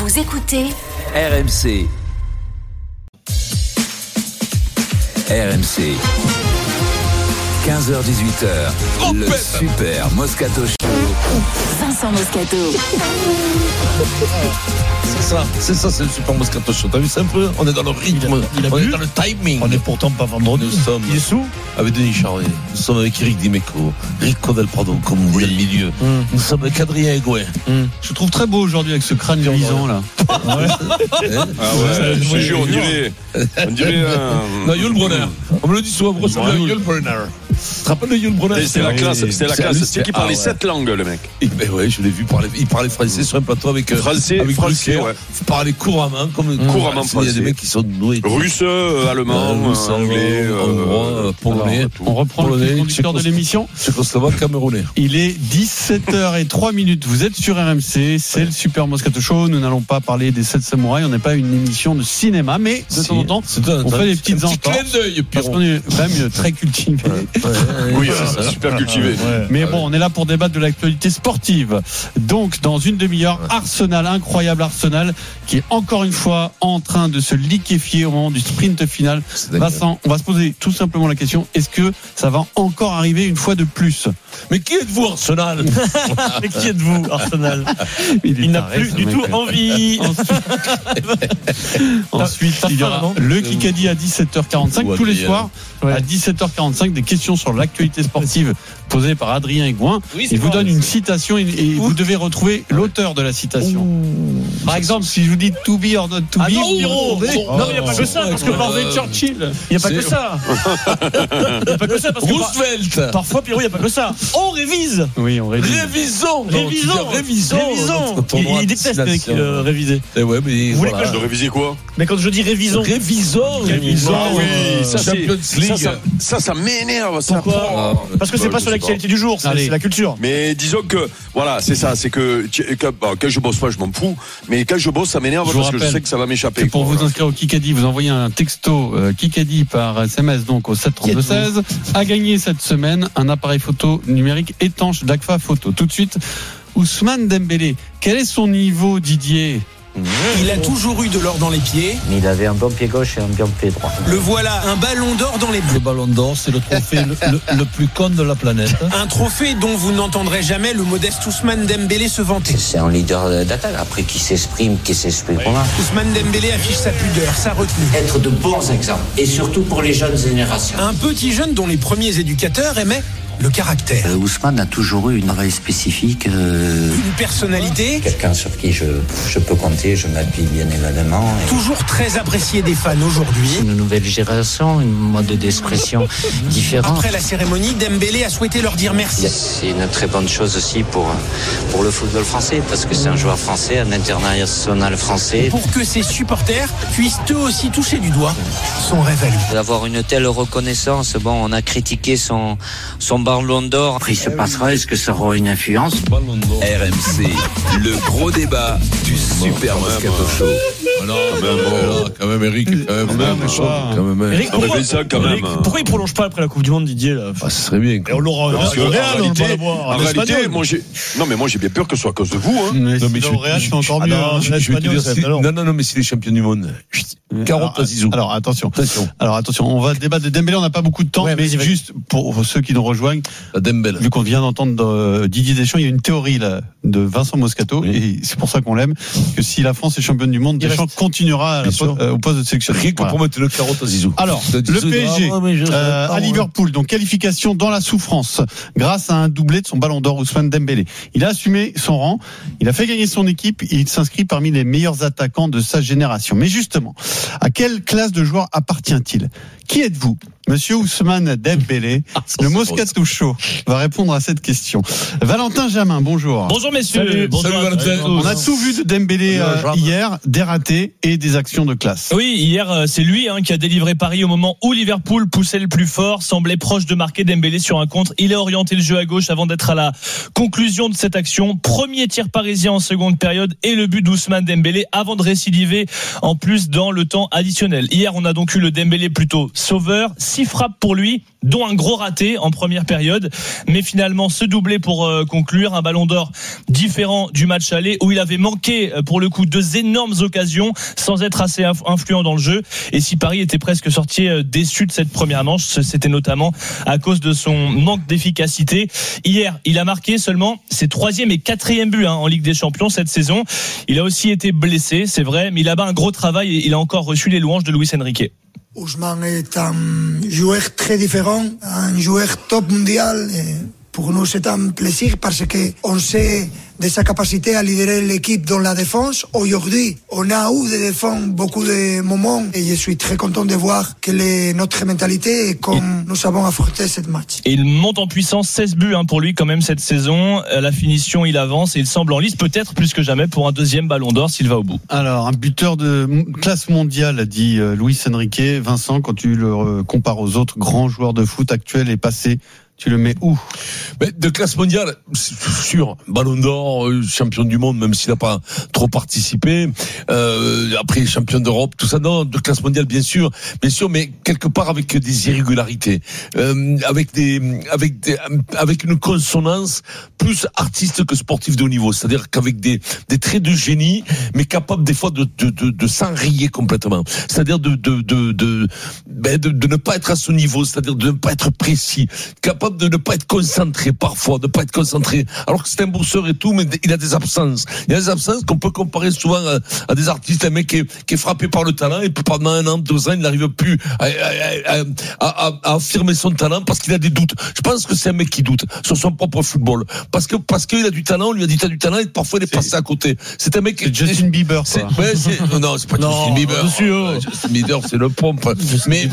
Vous écoutez RMC. RMC. 15h-18h. Le Super Moscato Show. Vincent Moscato. C'est ça, c'est le Super Moscato Show. T'as vu ça un peu ? On est dans le rythme, on est dans le timing. On n'est pourtant pas vendredi. Nous sommes avec Denis Charvet, nous sommes avec Eric Dimeco, Rico Del Prado, comme vous voyez le milieu. Nous sommes avec Adrien Egouin. Je trouve très beau aujourd'hui avec ce crâne grisant là. Ah ouais, je jure, on dirait Non, Yul Brunner. On me le dit souvent, Yul Brunner. Tu te rappelles de Yul Brunner ? C'était la classe, c'est qui parlait 7 langues, le mec. Ben ouais, je l'ai vu parler. Il parlait français sur un plateau avec français, ouais. Il parlait couramment, couramment français. Il y a des mecs qui sont doués. Russe, allemand, anglais, hongrois, polonais. On reprend le conducteur de l'émission. Tchécoslovaque, camerounais. Il est 17h03. Vous êtes sur RMC, c'est le Super Moscato Show. Nous n'allons pas parler des 7 samouraïs. On n'est pas une émission de cinéma, mais de temps en temps, on fait des petites entorses. Parce qu'on est quand même très cultivé. Oui, super cultivé. Mais bon, on est là pour débattre de l'actualité sportive. Donc, dans une demi-heure, Arsenal, incroyable Arsenal, qui est encore une fois en train de se liquéfier au moment du sprint final. Vincent, on va se poser tout simplement la question, est-ce que ça va encore arriver une fois de plus ? Mais qui êtes-vous, Arsenal ? Mais qui êtes-vous, Arsenal ? Il n'a plus du tout envie. Ensuite, il y aura le Kikadi à 17h45 tous les soirs. À 17h45, des questions sur l'actualité sportive posées par Adrien Egouin. Il vous donne une citation et vous devez retrouver l'auteur de la citation. Par exemple, si je vous dis to be or not to be. Non, Pierrot. Non, il n'y a pas que ça, parce que parler de Churchill. Il n'y a pas que ça. Il n'y a pas que ça, parce que Roosevelt. parfois, Pierrot, il n'y a pas que ça. On révise. Oui, on révise. Révisons. Il déteste réviser. Vous voulez que De réviser quoi ? Mais quand je dis révisons. Ah oui, ça m'énerve. Pourquoi ? Parce que c'est pas sur l'actualité du jour, c'est la culture. Mais disons que, voilà, c'est ça, c'est que quand je bosse pas, je m'en fous. Mais quand je bosse, ça m'énerve parce que je sais que ça va m'échapper. Pour vous inscrire au Kikadi, vous envoyez un texto Kikadi par SMS donc au 732-16. À gagner cette semaine un appareil photo numérique étanche d'Agfa Photo. Tout de suite, Ousmane Dembélé. Quel est son niveau, Didier ? Il a toujours eu de l'or dans les pieds. Mais il avait un bon pied gauche et un bon pied droit. Le voilà, un ballon d'or dans les Le bleus. ballon d'or, c'est le trophée le plus con de la planète. Un trophée dont vous n'entendrez jamais le modeste Ousmane Dembélé se vanter. C'est un leader d'attaque. Après, qui s'exprime pas. Ousmane Dembélé affiche sa pudeur, sa retenue. Être de bons exemples. Et surtout pour les jeunes générations. Un petit jeune dont les premiers éducateurs aimaient le caractère. Ousmane a toujours eu une travail spécifique. Une personnalité. Quelqu'un sur qui je peux compter, je m'appuie bien évidemment. Toujours très apprécié des fans aujourd'hui. Une nouvelle génération, un mode d'expression différent. Après la cérémonie, Dembélé a souhaité leur dire merci. C'est une très bonne chose aussi pour le football français, parce que c'est un joueur français, un international français. Pour que ses supporters puissent eux aussi toucher du doigt son rêve à lui. D'avoir une telle reconnaissance, on a critiqué son ballon d'or. Après, il se passera, est-ce que ça aura une influence ? RMC, le gros débat du Super Moscato Show. Quand même, Eric. Eric, pourquoi il prolonge pas après la Coupe du Monde, Didier là ? Ce serait bien. Et on l'aura en réalité, moi j'ai bien peur que ce soit à cause de vous. Mais au Real, c'est encore mieux. Non, mais c'est les champions du monde. Carotte à Zizou. Alors attention, on va débattre de Dembélé, on n'a pas beaucoup de temps, mais juste pour ceux qui nous rejoignent, vu qu'on vient d'entendre Didier Deschamps, il y a une théorie là de Vincent Moscato, et c'est pour ça qu'on l'aime, que si la France est championne du monde, Deschamps continuera au poste de sélectionneur. Rien que pour mettre le carotte à Zizou. Alors, le PSG à Liverpool, donc qualification dans la souffrance, grâce à un doublé de son ballon d'or Ousmane Dembélé. Il a assumé son rang, il a fait gagner son équipe, et il s'inscrit parmi les meilleurs attaquants de sa génération. Mais justement, à quelle classe de joueur appartient-il ? Qui êtes-vous ? Monsieur Ousmane Dembélé, le Moscato Show va répondre à cette question. Valentin Jamin, bonjour. Bonjour messieurs. Salut Valentin. On a tout vu de Dembélé hier, des ratés et des actions de classe. Oui, hier c'est lui qui a délivré Paris au moment où Liverpool poussait le plus fort, semblait proche de marquer. Dembélé sur un contre. Il a orienté le jeu à gauche avant d'être à la conclusion de cette action. Premier tir parisien en seconde période et le but d'Ousmane Dembélé avant de récidiver en plus dans le temps additionnel. Hier on a donc eu le Dembélé plutôt sauveur. 6 frappes pour lui, dont un gros raté en première période. Mais finalement, ce doublé pour conclure, un ballon d'or différent du match aller où il avait manqué pour le coup 2 énormes occasions sans être assez influent dans le jeu. Et si Paris était presque sorti déçu de cette première manche, c'était notamment à cause de son manque d'efficacité. Hier, il a marqué seulement ses 3e et 4e buts en Ligue des Champions cette saison. Il a aussi été blessé, c'est vrai, mais il a un gros travail et il a encore reçu les louanges de Luis Enrique. Ousmane est un joueur très différent, un joueur top mondial. Et pour nous, c'est un plaisir parce qu'on sait de sa capacité à lidérer l'équipe dans la défense. Aujourd'hui, on a eu de défendre beaucoup de moments et je suis très content de voir quelle est notre mentalité et comme nous avons affronté cette match. Et il monte en puissance, 16 buts pour lui quand même cette saison. À la finition, il avance et il semble en lice peut-être plus que jamais pour un 2e ballon d'or s'il va au bout. Alors, un buteur de classe mondiale, a dit Luis Enrique. Vincent, quand tu le compares aux autres grands joueurs de foot actuels et passés, tu le mets où? Mais de classe mondiale, c'est sûr, ballon d'or, champion du monde, même s'il n'a pas trop participé. Après, champion d'Europe, tout ça, non, de classe mondiale, bien sûr, mais quelque part avec des irrégularités, avec une consonance plus artiste que sportif de haut niveau. C'est-à-dire qu'avec des traits de génie, mais capable des fois de s'enrayer complètement. C'est-à-dire de ne pas être à ce niveau, c'est-à-dire de ne pas être précis, capable de ne pas être concentré parfois, de ne pas être concentré, alors que c'est un bosseur et tout, mais il a des absences. Il y a des absences qu'on peut comparer souvent à des artistes, un mec qui est frappé par le talent et puis pendant 1 an, 2 ans, il n'arrive plus à affirmer son talent parce qu'il a des doutes. Je pense que c'est un mec qui doute sur son propre football. Parce qu'il a du talent, on lui a dit t'as du talent et parfois il est passé à côté. C'est un mec qui... Justin Bieber, quoi. Non, c'est pas Justin Bieber. Justin Bieber, c'est le pompe. Mais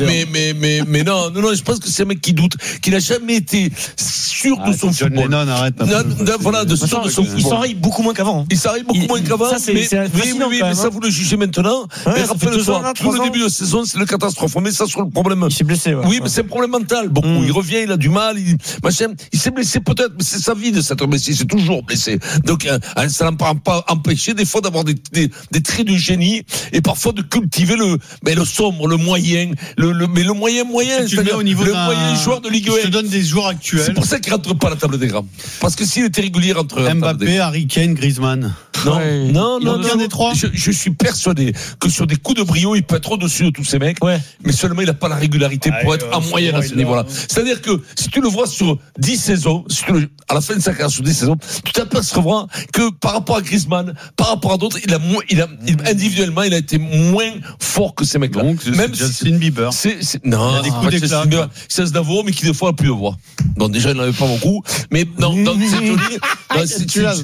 non, je pense que c'est un mec qui doute, qui n'a jamais été sûr de son John football. Lennon, arrête. Voilà, de sûr de son football. Il s'enraille beaucoup moins qu'avant. Il s'enraille beaucoup moins qu'avant. Ça, c'est fascinant, mais quand même, ça, vous le jugez maintenant. Ouais, mais rappelez-toi, tout le ans. début de saison, c'est le catastrophe. On met ça sur le problème. Il s'est blessé, ouais. Oui, mais c'est un problème mental. Beaucoup. Il revient, il a du mal, il s'est blessé peut-être, mais c'est sa vie de s'être blessé. C'est toujours blessé. Donc, ça n'a pas empêché, des fois, d'avoir des traits de génie et parfois de cultiver le sombre, le moyen, mais le moyen, c'est-à-dire au niveau le moyen joueur de Ligue 1. Je te donne des joueurs actuels. C'est pour ça qu'il rentre pas à la table des grands. Parce que s'il était régulier entre Mbappé, Harry Kane, Griezmann. Non. Des trois. Je suis persuadé que sur des coups de brio, il peut être au-dessus de tous ces mecs. Ouais. Mais seulement, il n'a pas la régularité pour être en moyenne à ce niveau-là. C'est-à-dire que si tu le vois sur 10 saisons, à la fin de sa carrière sur 10 saisons, tu t'apercevras que par rapport à Griezmann, par rapport à d'autres, individuellement, il a été moins fort que ces mecs-là. Donc, même Justin Bieber. Non, des coups d'éclat. C'est Aznavour, mais qui des fois a plus de voix. Donc déjà, il n'en avait pas beaucoup. Mais non, c'est joli.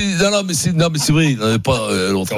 Non, mais c'est vrai, il n'en avait pas l'autre.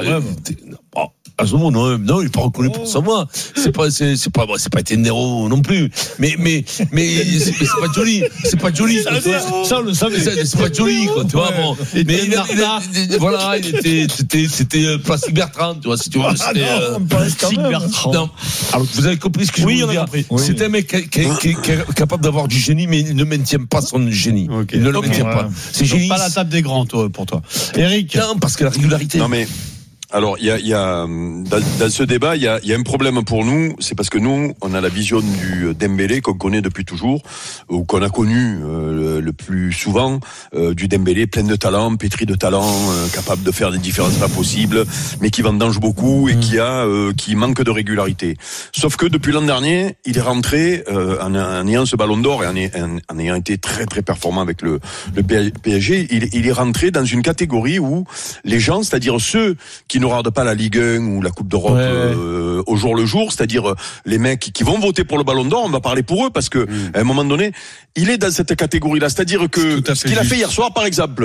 Aznavour, non, il n'est pas reconnu pour sa voix. C'est pas Tenero non plus. Mais c'est pas joli. C'est pas joli. Ça, on le savait. C'est pas joli, quoi, tu vois. Bon. Mais voilà, c'était Plastique Bertrand, tu vois, si tu vois. Plastique Bertrand. Non. Alors, vous avez compris ce que je veux dire. C'est un mec qui est capable d'avoir du génie, mais il ne maintient pas son génie. Il ne le maintient pas. C'est génie. Pas la table des grands, pour toi. Eric. Non, parce que la régularité. Non, mais. Alors, il y a dans ce débat, il y a un problème pour nous, c'est parce que nous, on a la vision du Dembélé qu'on connaît depuis toujours, ou qu'on a connu le plus souvent, du Dembélé plein de talent, pétri de talent, capable de faire des différences pas possibles, mais qui vendange beaucoup et qui manque de régularité. Sauf que depuis l'an dernier, il est rentré en ayant ce ballon d'or et en ayant été très très performant avec le PSG, il est rentré dans une catégorie où les gens, c'est-à-dire ceux qui ne regardent pas la Ligue 1 ou la Coupe d'Europe au jour le jour, c'est-à-dire les mecs qui vont voter pour le Ballon d'Or, on va parler pour eux parce que à un moment donné, il est dans cette catégorie-là, c'est-à-dire que ce qu'il a fait hier soir, par exemple,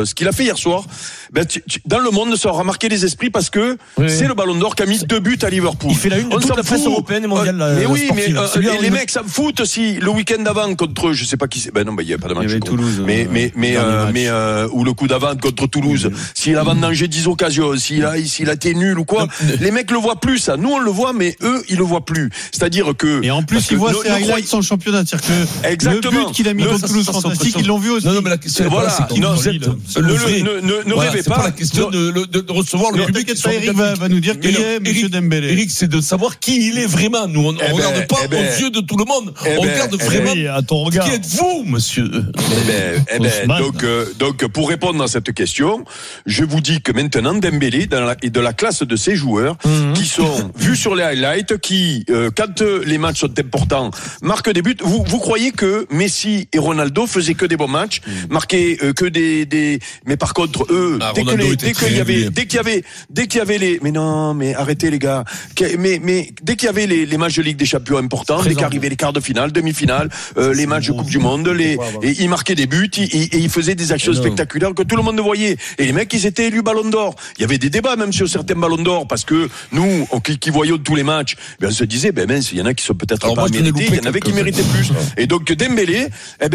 dans le monde, ça aura marqué les esprits parce que c'est le Ballon d'Or qui a mis 2 buts à Liverpool. Il fait la une de toute la presse européenne et mondiale. Mais oui, mais les mecs s'en foutent si le week-end d'avant contre, je sais pas qui c'est, il y a pas de match. Toulouse. Mais ou le coup d'avant contre Toulouse, s'il a vendangé 10 occasions, s'il a été est nul ou quoi. Les mecs le voient plus, ça. Nous, on le voit, mais eux, ils le voient plus. C'est-à-dire que. Et en plus, ils voient ses highlights sans championnat. C'est-à-dire que exactement. Le but qu'il a mis contre Toulouse Fantastique, ils l'ont vu aussi. Non, mais la question, voilà. Ne rêvez pas. C'est pas la question de recevoir le public. Eric va nous dire qui est M. Dembélé. Eric, c'est de savoir qui il est vraiment. Nous, on ne regarde pas aux yeux de tout le monde. On regarde vraiment. À ton regard. Qui êtes-vous, monsieur? Donc, pour répondre à cette question, je vous dis que maintenant, Dembélé est de la classe de ces joueurs qui sont vus sur les highlights, qui, quand les matchs sont importants, marquent des buts. Vous croyez que Messi et Ronaldo faisaient que des bons matchs, marquaient que des. Mais par contre, eux, dès qu'il y avait les. Mais non, mais arrêtez les gars. Mais dès qu'il y avait les matchs de Ligue des Champions importants, dès qu'arrivaient les quarts de finale, demi-finale, les matchs de Coupe du Monde, et ils marquaient des buts, et ils faisaient des actions spectaculaires que tout le monde voyait. Et les mecs, ils étaient élus Ballon d'Or. Il y avait des débats même sur certains Ballons d'Or, parce que nous, qui voyions tous les matchs, on se disait, mince, il y en a qui sont peut-être pas mérités, il y en avait qui méritaient plus. Et donc Dembélé,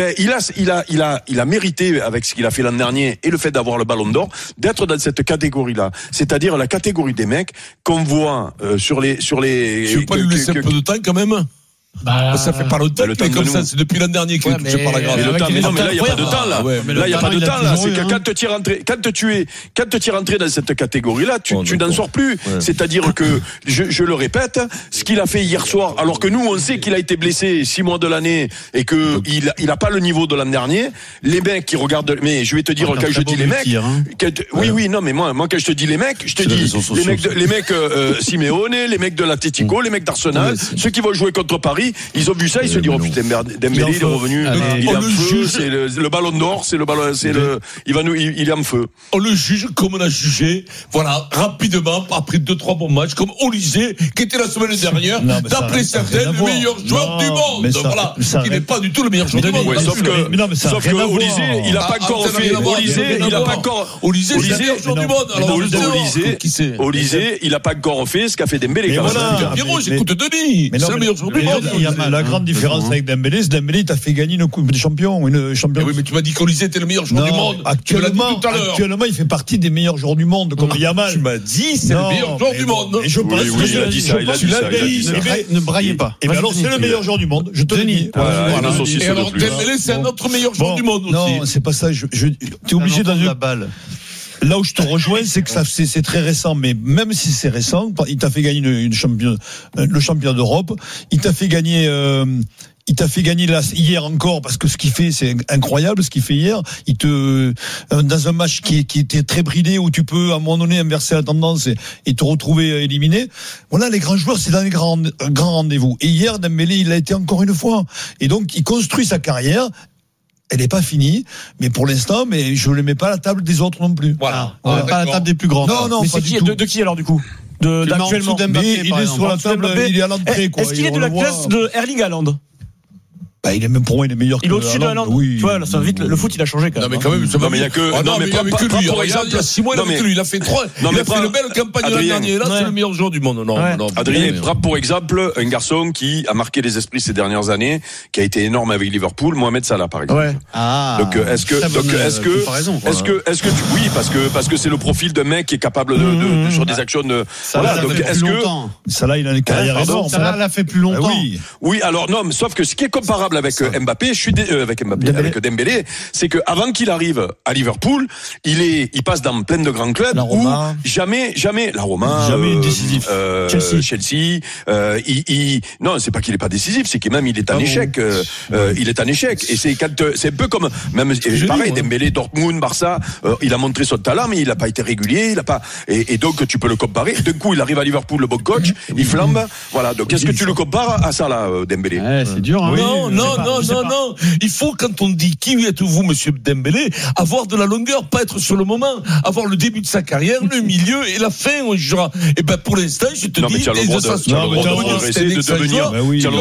il a mérité, avec ce qu'il a fait l'an dernier et le fait d'avoir le Ballon d'Or, d'être dans cette catégorie-là. C'est-à-dire la catégorie des mecs qu'on voit sur les. Je veux pas lui laisser un peu de temps quand même. Ça fait pas longtemps qu'il est comme ça, c'est depuis l'an dernier qu'il est touché par la grave. Mais là, il n'y a pas de temps, là. Là, il n'y a pas de temps, là. C'est que quand tu es rentré dans cette catégorie-là, tu n'en sors plus. C'est-à-dire que, je le répète, ce qu'il a fait hier soir, alors que nous, on sait qu'il a été blessé 6 mois de l'année et que il a pas le niveau de l'an dernier, les mecs qui regardent, mais je vais te dire, quand je dis les mecs, oui, non, mais moi, quand je te dis les mecs, je te dis, les mecs, Simeone, les mecs de l'Atlético, les mecs d'Arsenal, ceux qui vont jouer contre Paris, ils ont vu ça, ils se disent, oh putain, Dembélé, il est revenu, il est en feu, c'est le Ballon d'Or, il est en feu. On le juge comme on a jugé, voilà, rapidement, après 2-3 bons matchs, comme Olysée, qui était la semaine dernière, d'après certains, le meilleur joueur du monde. Voilà, qui n'est pas du tout le meilleur joueur du monde. Sauf que Olysée, il n'a pas encore fait, Olysée, c'est le meilleur joueur du monde. Alors, Olysée, il n'a pas encore fait ce qu'a fait Dembélé. Pierrot, j'écoute Denis, c'est le meilleur joueur du monde. La grande différence avec Dembélé, c'est Dembélé, il t'a fait gagner une Coupe des Champions. Oui, mais tu m'as dit qu'Olysée était le meilleur joueur du monde. Actuellement, il fait partie des meilleurs joueurs du monde, comme Yamal. Tu m'as dit, c'est le meilleur joueur du monde. Et je pense que il a dit ça. Ne braillez pas. Et alors, c'est le meilleur joueur du monde. Je te le dis. Et alors, Dembélé, c'est un autre meilleur joueur du monde aussi. Non, c'est pas ça. T'es obligé dans la balle. Là où je te rejoins, c'est que c'est très récent, mais même si c'est récent, il t'a fait gagner le championnat d'Europe, il t'a fait gagner là, hier encore, parce que ce qu'il fait, c'est incroyable ce qu'il fait hier. Dans un match qui était très bridé, où tu peux à un moment donné inverser la tendance et te retrouver éliminé. Voilà, les grands joueurs, c'est dans les grands rendez-vous. Et hier, Dembélé, il l'a été encore une fois. Et donc, il construit sa carrière. Elle n'est pas finie, mais pour l'instant, je ne le mets pas à la table des autres non plus. Voilà. Pas à la table des plus grands. Non, mais c'est qui, de qui alors du coup? D'actuellement. Il est sur la table, il est à l'entrée. Est-ce qu'il est de la classe de Erling Haaland? Pour moi, il est meilleur que il est au-dessus de Haaland. Oui. Tu vois, là, ça va vite, le foot, il a changé quand même. Non, mais quand même, il y a que lui. Par exemple, il y a 6 mois, il a que lui. Il a fait 3. Il a fait une belle campagne l'an dernier. Là, c'est le meilleur joueur du monde. Non. Adrien, prends pour exemple un garçon qui a marqué les esprits ces dernières années, qui a été énorme avec Liverpool, Mohamed Salah, par exemple. Ouais. Donc, est-ce que oui, parce que c'est le profil d'un mec qui est capable de sur des actions de. Voilà. Donc, est-ce que Salah, il a une carrière énorme. Salah l'a fait plus longtemps. Oui, alors non, mais sauf que ce qui est comparable avec Mbappé, avec Dembélé, c'est que avant qu'il arrive à Liverpool, il passe dans plein de grands clubs où jamais la Roma, jamais décisif. Chelsea, non, c'est pas qu'il est pas décisif, c'est qu'il est en échec. Il est en échec. Et c'est un peu comme même pareil, Dembélé, Dortmund, Barça, il a montré son talent, mais il a pas été régulier, et donc tu peux le comparer. D'un coup, il arrive à Liverpool, le bon coach, il flambe. Voilà. Donc est-ce que tu le compares à ça là, Dembélé? C'est dur. Hein. Non. Il faut, quand on dit qui êtes-vous, monsieur Dembélé, avoir de la longueur, pas être sur le moment, avoir le début de sa carrière, le milieu et la fin. Et pour l'instant, je te dis, tu as le droit de progresser, de devenir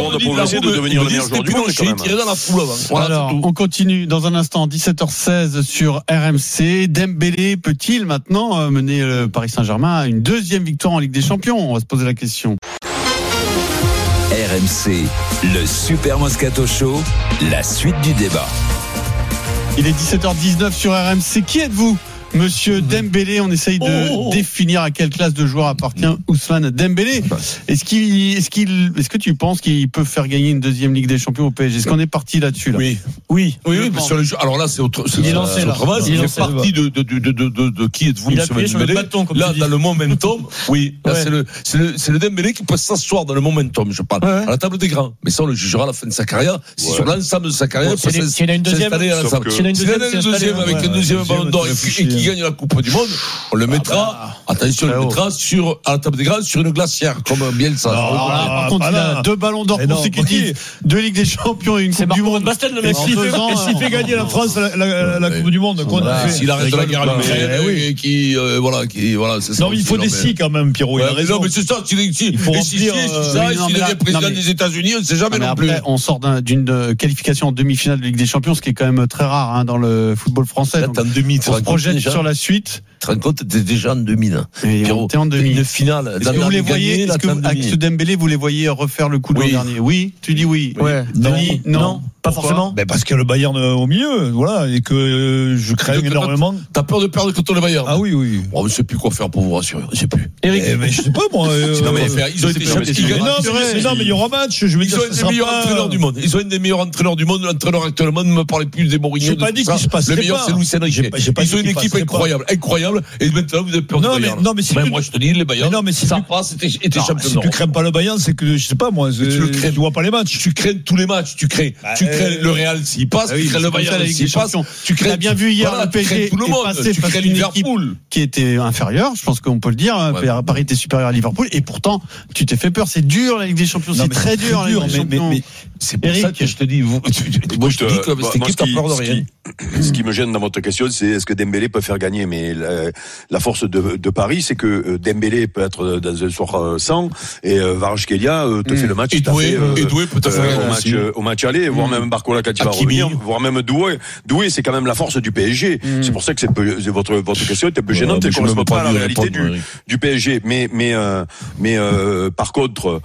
le meilleur joueur du monde. Alors, on continue dans un instant, 17h16 sur RMC. Dembélé peut-il maintenant mener le Paris Saint-Germain à une deuxième victoire en Ligue des Champions? On va se poser la question. RMC, le Super Moscato Show, la suite du débat. Il est 17h19 sur RMC. Qui êtes-vous? Monsieur Dembélé, on essaye de définir à quelle classe de joueur appartient Ousmane Dembélé. Est-ce que tu penses qu'il peut faire gagner une deuxième Ligue des Champions au PSG? Est-ce qu'on est parti là-dessus, là? Oui, sur le jeu. Alors là, c'est autre. Il est lancé, là. Il fait partie de qui êtes-vous, il appuie sur le bâton, comme là, dans le momentum. Oui, là, c'est le Dembélé qui peut s'asseoir dans le momentum, je parle. À la table des grands. Mais ça, on le jugera à la fin de sa carrière. Si sur l'ensemble de sa carrière, s'il a une deuxième, avec un deuxième ballon d'or et qui gagne la Coupe du Monde, on le mettra, attention, on le mettra à la table des grands sur une glacière, comme Bielsa. Par contre, il a 2 ballons d'or consécutifs, 2 Ligues des Champions et une Coupe du Monde. Bastel, le mec. S'il fait gagner la France la Coupe du Monde, s'il arrête la guerre à l'Ukraine et qui c'est ça. Non, mais il faut des si quand même, Pierrot. Il a raison. Mais c'est ça, il faut remplir ça. S'il devient président des États-Unis, on ne sait jamais non plus. Après, on sort d'une qualification en demi-finale de Ligue des Champions, ce qui est quand même très rare dans le football français. Donc, en demi, on se projette sur la suite. Tu te rends compte, t'es déjà en demi. T'es en demi. Une finale. Est-ce que vous les voyez, avec ce Dembélé, vous les voyez refaire le coup de l'an dernier? Oui, tu dis oui. Non. Pas forcément. Ben parce qu'il y a le Bayern au milieu, voilà, et que je crains énormément. T'as peur de perdre contre le Bayern? Ah oui. Bon, je sais plus quoi faire pour vous rassurer. Je sais plus. Eric, mais je sais pas moi. Non mais ils ont été champions. Non mais il y aura match. Je veux dire, ils ont un des meilleurs entraîneurs du monde. Ils ont un des meilleurs entraîneurs du monde. L'entraîneur actuellement ne me parle plus des Mourinho. J'ai pas dit qu'il se passerait pas. Le meilleur c'est Luis Enrique. Ils ont une équipe incroyable. Et maintenant vous avez peur du Bayern. Non mais si moi je te dis les Bayern. Non mais si ça passe, était champion. Si tu crains pas le Bayern, c'est que je sais pas moi. Tu vois pas les matchs. Tu crains tous les matchs. Tu crains le Real s'il passe, tu crains le Bayern s'il passe. Tu crains bien vu hier le PSG tout le monde. Tu crains Liverpool qui était inférieur. Je pense qu'on peut le dire. Paris était supérieur à Liverpool et pourtant tu t'es fait peur. C'est dur la Ligue des Champions. C'est très dur. Mais c'est pour ça que je te dis. Moi je te dis que cette équipe t'as peur de rien. Ce qui me gêne dans votre question, c'est est-ce que Dembélé peut faire gagner? Mais la force de Paris, c'est que Dembélé peut être dans un soir sans et Kvaratskhelia te fait le match. Et Doué peut te faire au match aller, voire même Barcola quand il va revenir, voire même Doué. Doué, c'est quand même la force du PSG. C'est pour ça que votre question est un peu gênante et ne correspond pas à la réalité du PSG. Mais par contre,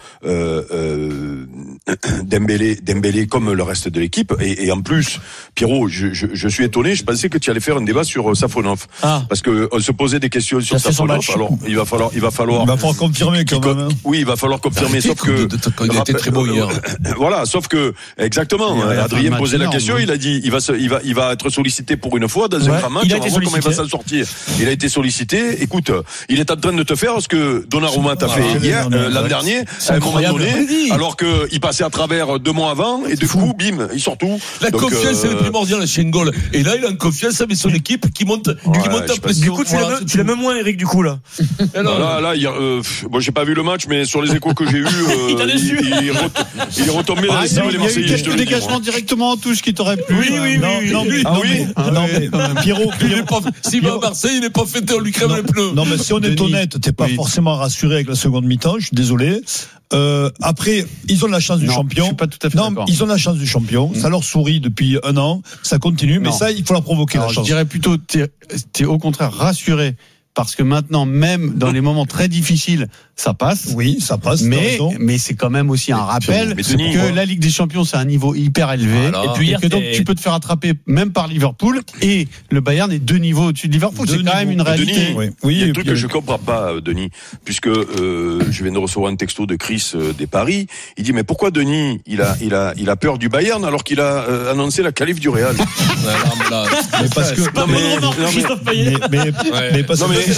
Dembélé comme le reste de l'équipe et en plus, Pierrot, je suis étonné. Je pensais que tu allais faire un débat sur Safonov, parce que on se posait des questions sur Safonov. Alors il va falloir confirmer quand même. Oui, il va falloir confirmer. Sauf que il était très beau hier. Voilà, sauf que exactement. Adrien posait la question. Il a dit il va être sollicité pour une fois dans un grand match. On va voir comment il va s'en sortir. Il a été sollicité. Écoute, il est en train de te faire ce que Donnarumma t'a fait hier, l'an dernier, à un moment donné, alors que il passait à travers 2 mois avant et du coup, bim, il sort tout. La confiance c'est le primordial chez N'Golo. Et là, il a une confiance avec son équipe qui monte en pression. Du coup, tu l'aimes moins, Eric, du coup, là. Là, moi, j'ai pas vu le match, mais sur les échos que j'ai eus, il est retombé dans les cibles des Marseillais. Il y a eu quelques dégagements directement en touche qui t'auraient plu. Oui. Non, mais Pierrot, s'il va à Marseille, il n'est pas fêté, on lui crève les pneus. Non, mais si on est honnête, t'es pas forcément rassuré avec la seconde mi-temps, je suis désolé. Après, ils ont la chance du champion. Je suis pas tout à fait d'accord. Ils ont la chance du champion. Ça leur sourit depuis 1 an. Ça continue, mais ça, il faut la provoquer. Alors, la chance. Je dirais plutôt, t'es au contraire rassuré. Parce que maintenant, même dans les moments très difficiles, ça passe. Oui, ça passe. Mais c'est quand même aussi un rappel que la Ligue des Champions, c'est un niveau hyper élevé. Voilà. Et puis que donc tu peux te faire attraper même par Liverpool. Et le Bayern est 2 niveaux au-dessus de Liverpool. C'est quand même une réalité. Denis, il y a un truc que je comprends pas, Denis, puisque je viens de recevoir un texto de Chris des Paris. Il dit mais pourquoi Denis il a peur du Bayern alors qu'il a annoncé la qualif du Real? Mais parce que mais parce que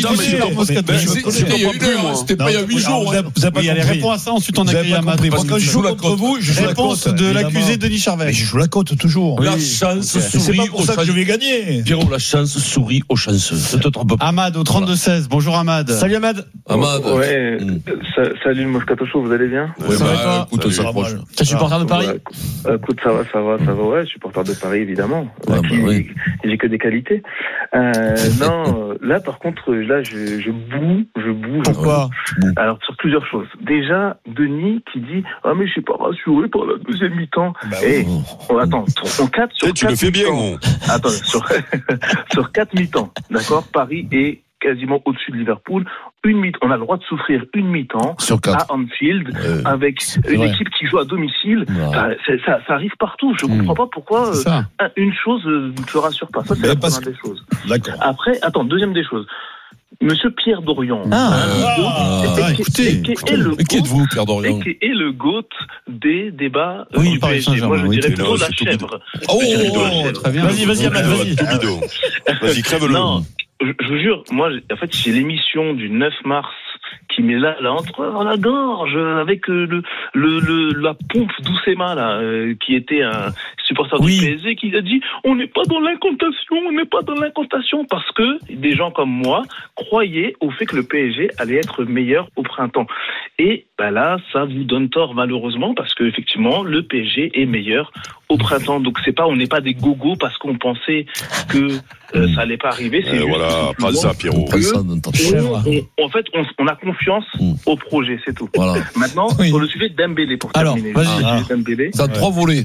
c'était pas il y a 8 jours. Allez, réponds à ça, ensuite on accueille Amad. Quand je joue contre vous, je joue la réponse de l'accusé Denis Charvet. Mais je joue la cote toujours. La chance sourit. C'est pas pour ça que je vais gagner. Pierrot, la chance sourit aux chanceux. Ne te trompe pas. Amad au 32-16. Bonjour Amad. Salut Amad. Ouais. Salut le Moscato Show, vous allez bien? Ça va, écoute, on s'approche. T'es supporter de Paris? Écoute, ça va, ouais, supporter de Paris, évidemment. J'ai que des qualités. Non, là, par contre, là, je boue. Pourquoi? Alors, sur plusieurs choses. Déjà, Denis qui dit, mais je suis pas rassuré par la deuxième mi-temps. Attends, on 4 sur 4 tu le fais bien, Attends, sur 4 mi-temps, d'accord? Paris est quasiment au-dessus de Liverpool. On a le droit de souffrir une mi-temps à Anfield avec une équipe qui joue à domicile. Ça arrive partout. Je comprends pas pourquoi une chose ne te rassure pas. Ça, c'est la première des choses. D'accord. Après, deuxième des choses. Monsieur Pierre Dorian. Écoutez. Qui êtes-vous, Pierre Dorian? Qui est le GOAT des débats du PSG. Moi, je dirais plutôt la chèvre. Très bien. Vas-y, Ahmad, vas-y. Vas-y, crève-le. Non, je vous jure, moi, en fait, j'ai l'émission du 9 mars qui met là entre la gorge avec la pompe Doucema là, qui était un supporter du PSG, qui a dit on n'est pas dans l'incantation parce que des gens comme moi croyaient au fait que le PSG allait être meilleur au printemps. Et là, ça vous donne tort malheureusement parce que effectivement le PSG est meilleur au printemps. Donc on n'est pas des gogos parce qu'on pensait que ça allait pas arriver. C'est voilà, pas ça, Pierrot. En fait, on a confiance au projet, c'est tout. Voilà. Maintenant, sur le sujet de Dembélé, pour terminer. Dembélé. Ça a 3 volets.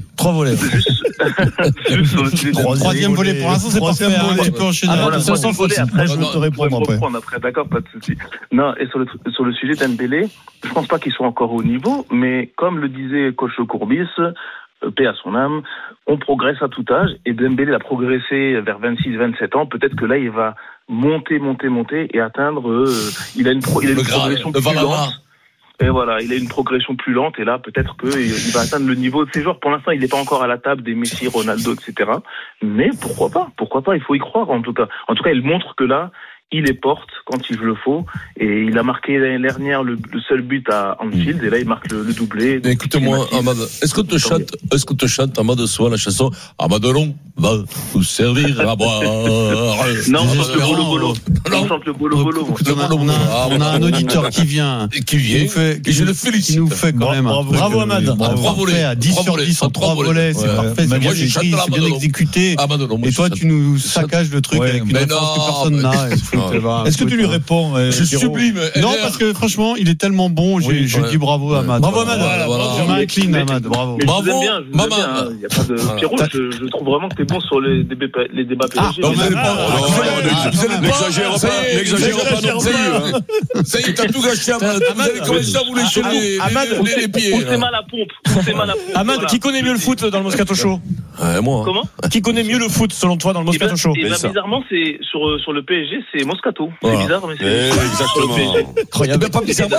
Troisième volet, pour l'instant, c'est pas fait. Tu peux enchaîner. Après, je vais te répondre après. D'accord, pas de souci. Non, et sur le sujet Dembélé, je pense pas qu'il soit encore au niveau, mais comme le disait coach Courbis, paix à son âme, on progresse à tout âge, et Dembélé a progressé vers 26-27 ans, peut-être que là il va monter et atteindre, il a une progression plus lente. Et voilà, il a une progression plus lente, et là peut-être qu'il va atteindre le niveau de ses joueurs. Pour l'instant, il n'est pas encore à la table des Messi, Ronaldo, etc. Mais pourquoi pas, il faut y croire en tout cas. En tout cas, il montre que là, il les porte quand il le faut, et il a marqué l'année dernière le seul but à Anfield, et là il marque le doublé. Mais écoute-moi, Ahmad, est-ce qu'on te chante Ahmad Soa la chanson Amadolon va nous servir à boire? Non, on chante le bolo. On a un auditeur qui vient, et je le félicite. Qui nous fait quand même. Bravo Ahmad. 3 volets à 10 sur 10 en 3 volets, c'est parfait, c'est bien écrit, c'est bien exécuté. Et toi, tu nous saccages le truc avec une réponse que personne n'a. Est-ce que tu lui réponds? Je suis sublime. Non, parce que franchement, il est tellement bon. Je dis bravo à Ahmad. Bravo Ahmad. Je m'incline à Ahmad. Bravo. Bravo. Maman. Il n'y a pas de Pierrot. Je trouve vraiment que t'es bon sur les débats PSG. N'exagère pas non plus. Ça y est, t'as tout gâché, Ahmad. Vous allez commencer à vous lécher les pieds. Poussez mal à pompe. Ahmad, qui connaît mieux le foot dans le Moscato Show? Moi. Comment? Qui connaît mieux le foot selon toi dans le Moscato Show? Bizarrement, c'est sur le PSG, c'est Moscato. C'est bizarre, mais c'est exactement. Incroyable. Pas bizarrement.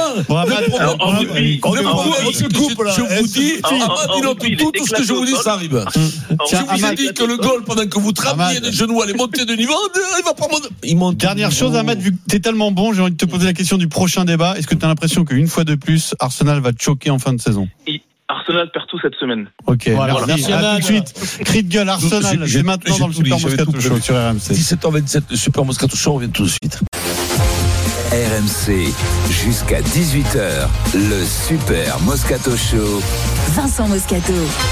Je vous dis, Ahmad, il note tout ce que je vous dis, ça arrive. Je vous ai dit que le goal, pendant que vous travaillez les genoux, allez monter de niveau, il va pas monter. Dernière chose, Ahmad, vu que t'es tellement bon, j'ai envie de te poser la question du prochain débat. Est-ce que t'as l'impression qu'une fois de plus, Arsenal va te choquer en fin de saison? Arsenal perd tout cette semaine. Ok, merci. À tout de suite. Cri de gueule, Arsenal. C'est maintenant dans le Super Moscato Show sur RMC. 17h27, le Super Moscato Show, on revient tout de suite. RMC, jusqu'à 18h, le Super Moscato Show. Vincent Moscato.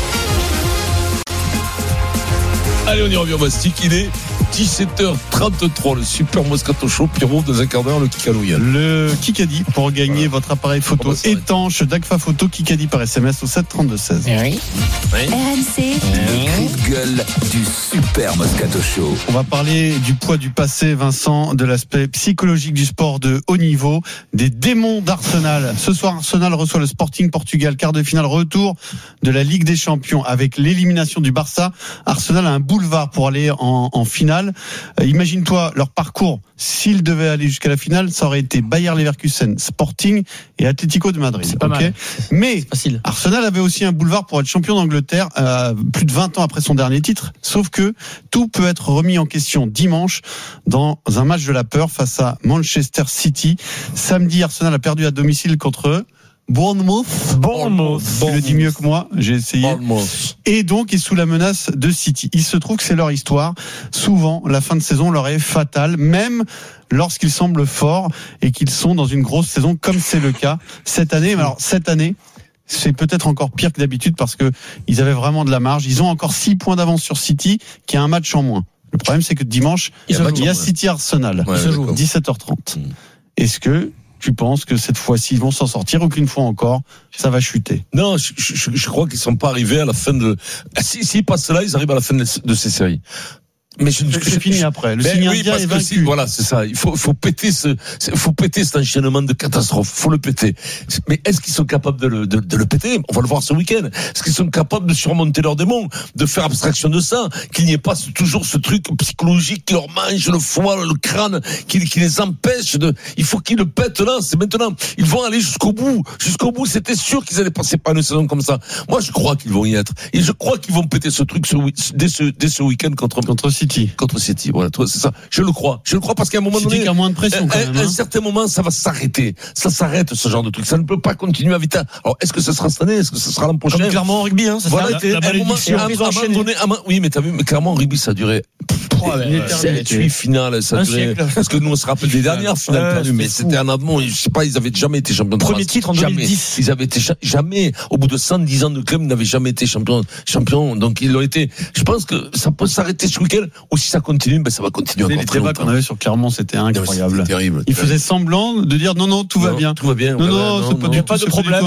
Allez, on y revient au Mastic. Il est 17h33, le Super Moscato Show. Pierrot, dans un quart d'heure, le Kikadi. Le Kikadi pour gagner votre appareil photo étanche d'Agfa Photo. Kikadi par SMS au 732-16. Oui. RMC. Cri de gueule du Super Moscato Show. On va parler du poids du passé, Vincent, de l'aspect psychologique du sport de haut niveau, des démons d'Arsenal. Ce soir, Arsenal reçoit le Sporting Portugal, quart de finale retour de la Ligue des Champions. Avec l'élimination du Barça, Arsenal a un boulevard pour aller en finale. Imagine-toi leur parcours. S'ils devaient aller jusqu'à la finale, ça aurait été Bayer Leverkusen, Sporting et Atlético de Madrid. C'est pas mal. Mais Arsenal avait aussi un boulevard pour être champion d'Angleterre plus de 20 ans après son dernier titre. Sauf que tout peut être remis en question dimanche dans un match de la peur face à Manchester City. Samedi, Arsenal a perdu à domicile contre Bournemouth. Tu le dis mieux que moi, j'ai essayé. Et donc est sous la menace de City. Il se trouve que c'est leur histoire. Souvent, la fin de saison leur est fatale, même lorsqu'ils semblent forts et qu'ils sont dans une grosse saison, comme c'est le cas cette année. Alors cette année, c'est peut-être encore pire que d'habitude parce que ils avaient vraiment de la marge. Ils ont encore 6 points d'avance sur City, qui a un match en moins. Le problème, c'est que dimanche, il y a City Arsenal, 17h30. Est-ce que tu penses que cette fois-ci ils vont s'en sortir ou qu'une fois encore ça va chuter? Non, je crois qu'ils ne sont pas arrivés à la fin de. S'ils passent là, ils arrivent à la fin de ces séries. Mais c'est fini après. Le signe indien est vaincu. Voilà, c'est ça. Il faut péter cet enchaînement de catastrophes. Faut le péter. Mais est-ce qu'ils sont capables de le péter? On va le voir ce week-end. Est-ce qu'ils sont capables de surmonter leurs démons, de faire abstraction de ça, qu'il n'y ait pas toujours ce truc psychologique qui leur mange le foie, le crâne, qui les empêche de. Il faut qu'ils le pètent là. C'est maintenant. Ils vont aller jusqu'au bout. Jusqu'au bout. C'était sûr qu'ils allaient passer par une saison comme ça. Moi, je crois qu'ils vont y être. Et je crois qu'ils vont péter ce truc dès ce week-end contre City, voilà, c'est ça. Je le crois parce qu'à un moment donné, City a moins de pression quand même. À un certain moment, ça va s'arrêter. Ça s'arrête, ce genre de truc. Ça ne peut pas continuer à vite. Alors, est-ce que ce sera cette année? Est-ce que ce sera l'an prochain? Comme clairement en rugby, hein, ça voilà, oui, mais t'as vu, mais clairement en rugby, ça a duré 7-8 finales, ça a duré. Parce que nous, on se rappelle des dernières finales perdues, mais c'était un abandon. Je sais pas, ils avaient jamais été champions de France. Premier titre en 2010. Ils avaient été jamais, au bout de 110 ans de club, ils n'avaient jamais été champions. Donc, ils l'ont été. Je pense que ça peut s'arrêter ce week-end, ou si ça continue, ben ça va continuer encore. Les débats qu'on avait sur Clermont, c'était incroyable. C'était terrible. Ils faisaient semblant de dire non, tout va bien. Tout va bien. Non, c'est pas de problème.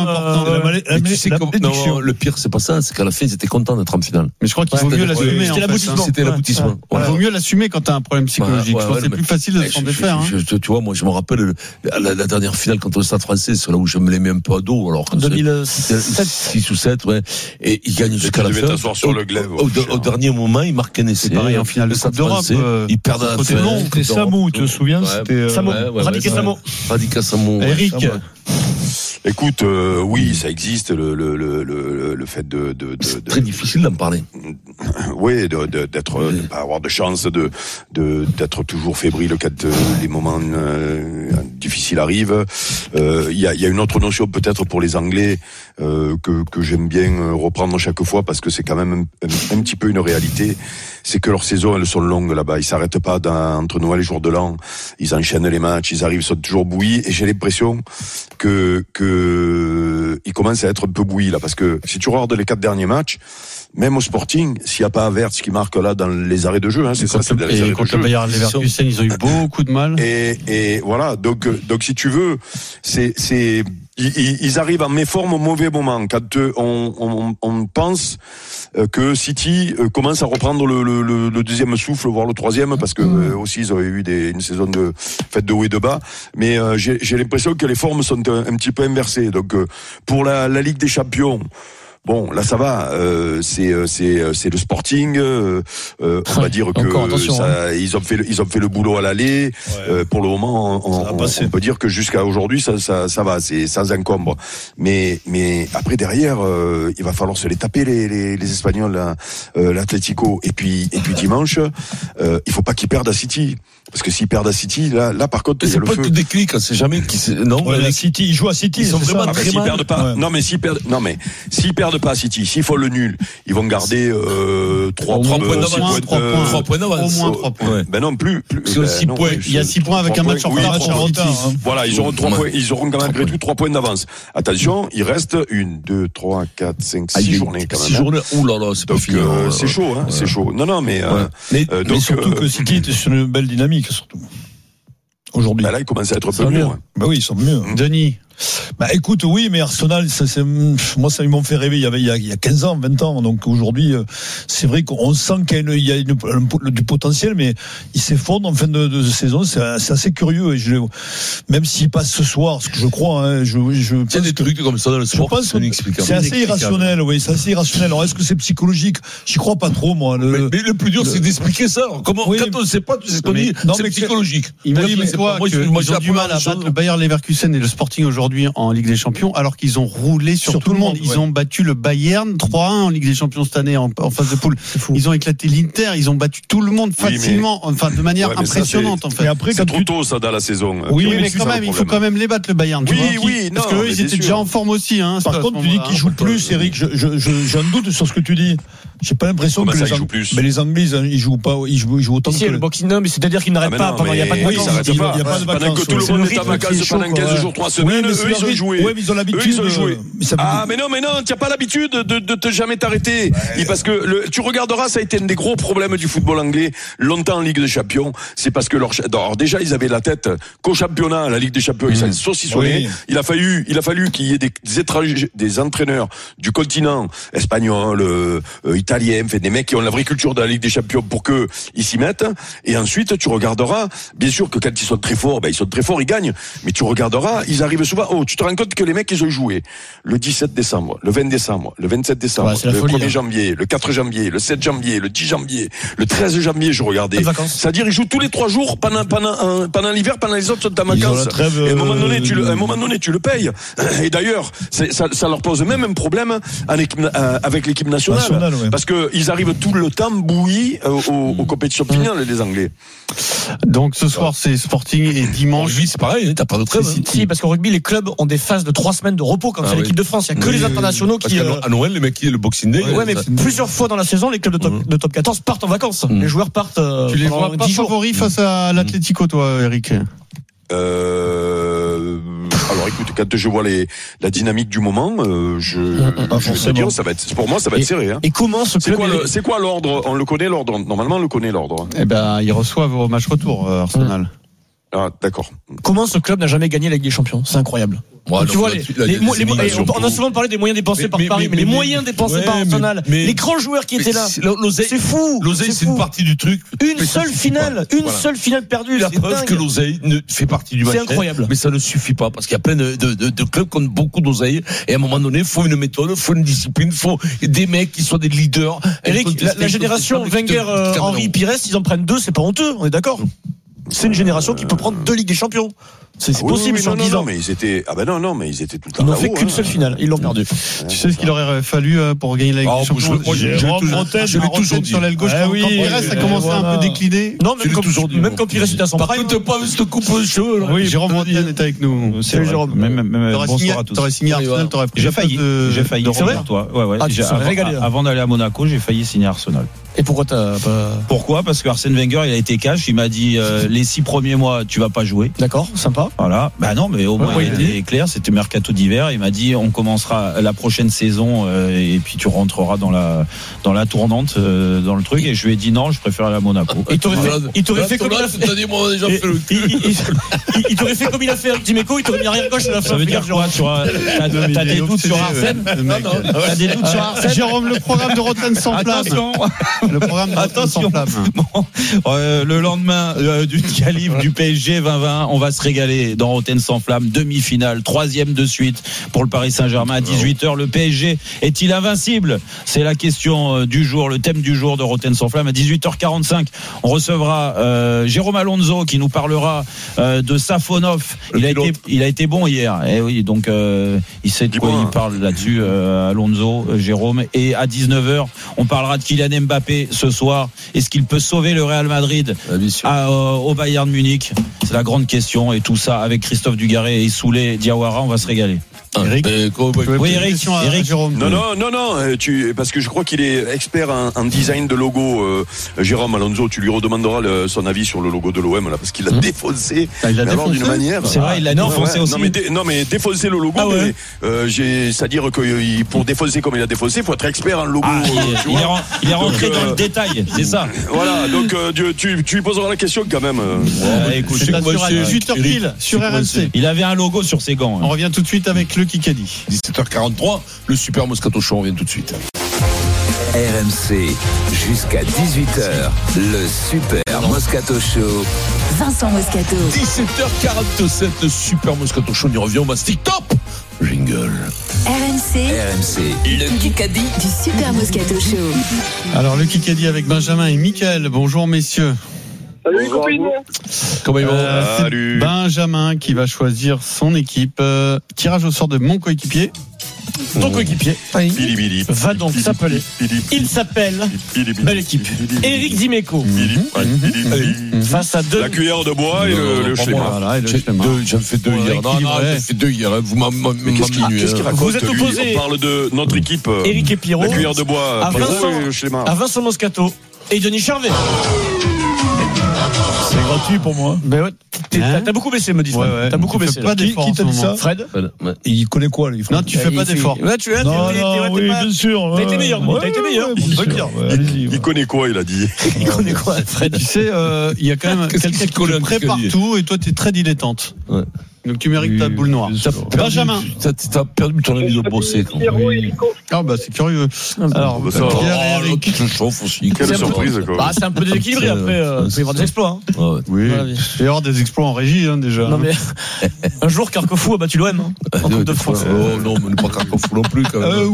Non, le pire, c'est pas ça, c'est qu'à la fin, ils étaient contents d'être en finale. Mais je crois qu'il vaut mieux l'assumer. C'était l'aboutissement. Il vaut mieux l'assumer quand t'as un problème psychologique. Je pense que c'est plus facile de s'en défaire. Tu vois, moi, je me rappelle la dernière finale contre le Stade Français, c'est là où je me l'ai mis un peu à dos. Alors, 6 ou 7, ouais. Et ils gagnent jusqu'à la fin. Sur le glaive. Au dernier moment, ils marquent un essai. C'est pareil en finale de Coupe d'Europe. Ils perdent à la fin. C'était Samou, tu te souviens? C'était Samo. Radical Samo. Eric. Écoute, oui, ça existe, le fait de très difficile d'en parler. Oui, d'être, de pas avoir de chance, d'être toujours fébrile quand les moments difficiles arrivent. Il y a une autre notion peut-être pour les Anglais que j'aime bien reprendre chaque fois parce que c'est quand même un petit peu une réalité. C'est que leurs saisons, elles sont longues là-bas. Ils s'arrêtent pas entre Noël et jour de l'an. Ils enchaînent les matchs. Ils arrivent, sont toujours bouillis. Et j'ai l'impression que ils commencent à être un peu bouillis là, parce que si tu regardes les 4 derniers matchs, même au Sporting, s'il n'y a pas Havertz qui marque là dans les arrêts de jeu, hein, c'est ça, c'est dans les arrêts de jeu. Contre le Bayer Leverkusen, ils ont eu beaucoup de mal. Et voilà, donc si tu veux, ils arrivent en méforme au mauvais moment. Quand on pense que City commence à reprendre le deuxième souffle, voire le troisième, parce que aussi ils avaient eu une saison de faite de haut et de bas. Mais j'ai l'impression que les formes sont un petit peu inversées. Donc pour la Ligue des Champions. Bon, là ça va. C'est le Sporting. On va dire que ils ont fait le boulot à l'aller. Ouais. Pour le moment, on peut dire que jusqu'à aujourd'hui ça va. C'est sans encombre. Mais après derrière, il va falloir se les taper les Espagnols, l'Atlético. Et puis dimanche, il faut pas qu'ils perdent à City. Parce que s'ils perdent à City, là par contre, c'est pas que des clics, c'est jamais non. Ouais, City, ils jouent à City, ils sont vraiment très mal. Perdent pas. Ouais. Non mais s'ils perdent pas à City, s'ils font le nul, ils vont garder 3 points d'avance. 3 points d'avance. Au moins 3 points. Ben non, plus. Il y a 6 points avec un match en retard. Voilà, ils auront 3 points, ils auront malgré tout 3 points d'avance. Attention, il reste 1, 2, 3, 4, 5, 6 journées quand même. 6 journées. Ouh là là, c'est pas fini. C'est chaud, hein, c'est chaud. Non, mais surtout que City était sur une belle dynamique, surtout. Aujourd'hui. Là, ils commencent à être un peu mieux. Bah oui, ils sont mieux. Denis. Bah écoute, oui, mais Arsenal, moi ça ils m'ont fait rêver il y a 15 ans, 20 ans. Donc aujourd'hui, c'est vrai qu'on sent qu'il y a du potentiel, mais il s'effondre en fin de saison. C'est assez curieux. Et même s'il passe ce soir, ce que je crois, hein, il y a des trucs comme ça dans le sport. C'est assez irrationnel, oui, c'est assez irrationnel. Alors est-ce que c'est psychologique? J'y crois pas trop, moi. Mais le plus dur, c'est d'expliquer ça. Comment, quand on ne sait pas, tu sais ce qu'on dit. C'est psychologique. Imagine-toi qu'ils ont du mal à battre le Bayer Leverkusen et le Sporting aujourd'hui en Ligue des Champions, alors qu'ils ont roulé sur tout le monde. Ils ont battu le Bayern 3-1 en Ligue des Champions cette année en phase de poule. Ils ont éclaté l'Inter, ils ont battu tout le monde facilement, de manière impressionnante en fait. Mais après, c'est trop tôt ça dans la saison. Oui, mais quand même, il faut quand même les battre le Bayern. Parce que eux, ils étaient déjà en forme aussi. Par contre, tu dis qu'ils jouent plus, Eric. J'ai un doute sur ce que tu dis. J'ai pas l'impression que les Anglais, ils jouent pas, ils jouent autant que le Boxing Day, mais c'est-à-dire qu'ils n'arrêtent pas pendant, il n'y a pas de vacances. Pendant que tout le monde est en vacances pendant 15 jours, 3 semaines, eux, ils ont joué. Ouais, mais ils ont l'habitude. Eux, ils ont joué. Ah, mais non, tu n'as pas l'habitude de te jamais t'arrêter. Ouais. Parce que tu regarderas, ça a été un des gros problèmes du football anglais, longtemps en Ligue des Champions. C'est parce que alors déjà, ils avaient la tête qu'au championnat, à la Ligue des Champions, ils s'en saucissonnaient. Oui. Il a fallu qu'il y ait des étrangers, des entraîneurs du continent espagnol, italien, des mecs qui ont la vraie culture de la Ligue des Champions pour que ils s'y mettent. Et ensuite, tu regarderas, bien sûr que quand ils sont très forts, ils sont très forts, ils gagnent. Mais tu regarderas, ils arrivent souvent. Oh, tu te rends compte que les mecs, ils ont joué le 17 décembre, le 20 décembre, le 27 décembre, le 1er janvier, le 4 janvier, le 7 janvier, le 10 janvier, le 13 janvier, je regardais. C'est-à-dire, ils jouent tous les 3 jours pendant l'hiver, pendant les autres sont en vacances. Et à un moment donné, tu le payes. Et d'ailleurs, ça leur pose même un problème avec l'équipe nationale. Ouais. Parce que ils arrivent tout le temps bouillis aux compétitions finales, les Anglais. Donc ce soir, c'est Sporting et dimanche. Rugby, c'est pareil, t'as pas de trêve. Si, parce qu'au rugby, les clubs ont des phases de 3 semaines de repos, comme c'est l'équipe de France. Il n'y a que les internationaux qui. À Noël, les mecs qui le Boxing Day. Ouais, mais plusieurs fois dans la saison, les clubs de top 14 partent en vacances. Les joueurs partent. Tu les vois pas favoris face à l'Atlético, toi, Eric? Alors écoute, quand je vois la dynamique du moment, je vais te dire, pour moi ça va être serré. Hein. Et comment ce club c'est quoi l'ordre? On le connaît l'ordre. Normalement on le connaît l'ordre. Eh ben ils reçoivent au match retour Arsenal. Ah d'accord. Comment ce club n'a jamais gagné la Ligue des Champions? C'est incroyable. Ouais, tu vois, on a souvent parlé des moyens dépensés par Paris, mais les moyens dépensés par Arsenal, les grands joueurs qui étaient là, c'est fou. L'oseille, c'est une partie du truc. Une seule finale perdue. La preuve que l'oseille fait partie du match. C'est incroyable. Mais ça ne suffit pas, parce qu'il y a plein de clubs qui ont beaucoup d'oseille, et à un moment donné, il faut une méthode, il faut une discipline, il faut des mecs qui soient des leaders. Eric, la génération Wenger, Henry, Pires, ils en prennent 2, c'est pas honteux, on est d'accord? C'est une génération qui peut prendre 2 Ligues des Champions. C'est possible sur 10 ans. Mais ils étaient, mais ils étaient tout le temps. Ils n'ont fait qu'une seule finale. Ils l'ont perdu. Tu sais ce qu'il aurait fallu pour gagner la Ligue des Champions? Je l'ai toujours dit. Sur l'aile gauche, quand Pires a commencé un peu décliné. Non, même quand Pires était à son prime. Par contre, pas cette coupe de cheveux. Oui, Jérôme Bretagne est avec nous. C'est Jérôme. Bonsoir à tous. T'aurais signé Arsenal, t'aurais pris. J'ai failli. C'est vrai? Toi. Ouais. Avant d'aller à Monaco, j'ai failli signer Arsenal. Et pourquoi t'as pas... Pourquoi? Parce que Arsène Wenger, il a été cash. Il m'a dit, les 6 premiers mois, tu vas pas jouer. D'accord, sympa. Voilà. Bah non, mais au moins, il était clair. C'était mercato d'hiver. Il m'a dit, on commencera la prochaine saison, et puis tu rentreras dans la tournante, dans le truc. Et je lui ai dit non, je préfère aller à Monaco. Il t'aurait fait comme il a fait. Il t'aurait fait comme il a fait avec Dimeco. Il t'aurait mis arrière gauche à la fin. Ça veut dire quoi? T'as des doutes sur Arsène? T'as des doutes sur Arsène? Jérôme, le programme de Rotten sans flamme. Le programme attention. Bon, le lendemain du calibre du PSG 2020, on va se régaler dans Rotten sans flamme, demi-finale, 3e de suite pour le Paris Saint-Germain à 18h. Le PSG est-il invincible? C'est la question du jour, le thème du jour de Rotten sans flamme. À 18h45, on recevra Jérôme Alonso qui nous parlera de Safonov. Il a été bon hier. Eh oui, donc il sait de quoi il parle là-dessus, Alonso, Jérôme. Et à 19h, on parlera de Kylian Mbappé ce soir. Est-ce qu'il peut sauver le Real Madrid au Bayern Munich? C'est la grande question, et tout ça avec Christophe Dugarret et Souley Diawara. On va se régaler. Eric, oui, Eric. Jérôme. Non, parce que je crois qu'il est expert en design de logo. Jérôme Alonso, tu lui redemanderas son avis sur le logo de l'OM là, parce qu'il l'a défoncé. Il l'a défoncé d'une manière. C'est vrai, il l'a défoncé aussi. Non mais défoncer le logo. C'est-à-dire que pour défoncer comme il a défoncé, il faut être expert en logo. Il est rentré dans le détail, c'est ça. Voilà, donc tu lui poseras la question quand même. Écoute, c'est à 18h pile sur RMC. Il avait un logo sur ses gants. On revient tout de suite avec le Kikadi. 17h43, le Super Moscato Show, on revient tout de suite. RMC, jusqu'à 18h, le Super Moscato Show. Vincent Moscato. 17h47, le Super Moscato Show, on y revient, on mastique top. Jingle. RMC, le Kikadi du Super Moscato Show. Alors le Kikadi avec Benjamin et Mickaël. Bonjour messieurs. Salut les copines. Comment ils vont? Salut. Benjamin qui va choisir son équipe. Tirage au sort de mon coéquipier. Ton coéquipier va donc s'appeler. Il s'appelle. Belle équipe. Eric Dimeco. Face à 2. La cuillère de bois et le schéma. Voilà, J'en fais 2 hier. Non, j'en fais 2 hier. Vous m'avez qu'est-ce qu'il raconte? Vous êtes opposés. On parle de notre équipe. Eric et Pierrot. La cuillère de bois. À Vincent Moscato et Denis Charvet. C'est gratuit pour moi. Ben ouais. T'as beaucoup baissé, me dit Fred. Ouais. T'as beaucoup baissé. Pas d'effort. Qui t'a dit ça? Fred. Il connaît quoi, lui? Non, tu fais pas d'effort. Ouais, tu es. Non, oui, bien sûr. T'as été meilleur, t'as été meilleur. Il connaît quoi, il a dit. Il connaît quoi, Fred? Tu sais, il y a quand même quelqu'un qui te prépare tout et toi, t'es très dilettante. Ouais. Donc tu mérites ta boule noire. Benjamin. T'as perdu ton envie de bosser. Ah bah c'est curieux. Alors, Pierre et Eric. Je chauffe aussi. Quelle surprise, quoi. Bah, c'est un peu déséquilibré après. Il peut y avoir des exploits. Oui. Il peut y avoir des exploits en régie déjà. Non mais un jour Carquefou a battu l'OM en Coupe de France. Non, mais pas Carquefou non plus quand même.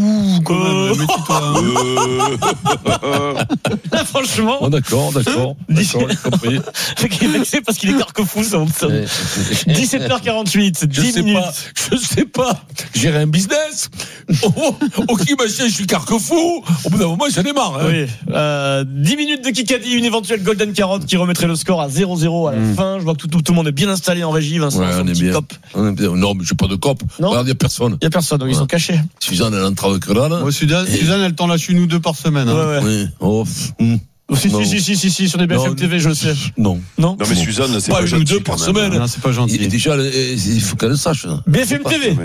Là, franchement. Oh, d'accord, j'ai compris. Il est vexé parce qu'il est Carquefou, ça. 17h48, 10 minutes. Je sais pas. Gérer un business. Ok, machin, je suis Carquefou. Au bout d'un moment, j'en ai marre. Oui. 10 minutes de Kikadi, une éventuelle Golden Carotte qui remettrait le score à 0-0 à la fin. Je vois que tout le monde est bien installé en régie, Vincent. Ouais, on est bien. Non, mais j'ai pas de cop. Il y a personne. Il y a personne, donc ils sont cachés. Suzanne, elle entre avec là. Moi, Suzanne, elle t'en lâche une ou deux par semaine. Ouais. Oui. Oh. Si, sur des BFM TV, je le sais. Non, mais Suzanne, c'est pas une ou deux par semaine. Non, c'est pas gentil. Déjà, il faut qu'elle le sache. BFM TV.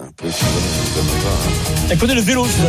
Elle connaît le vélo, Suzanne.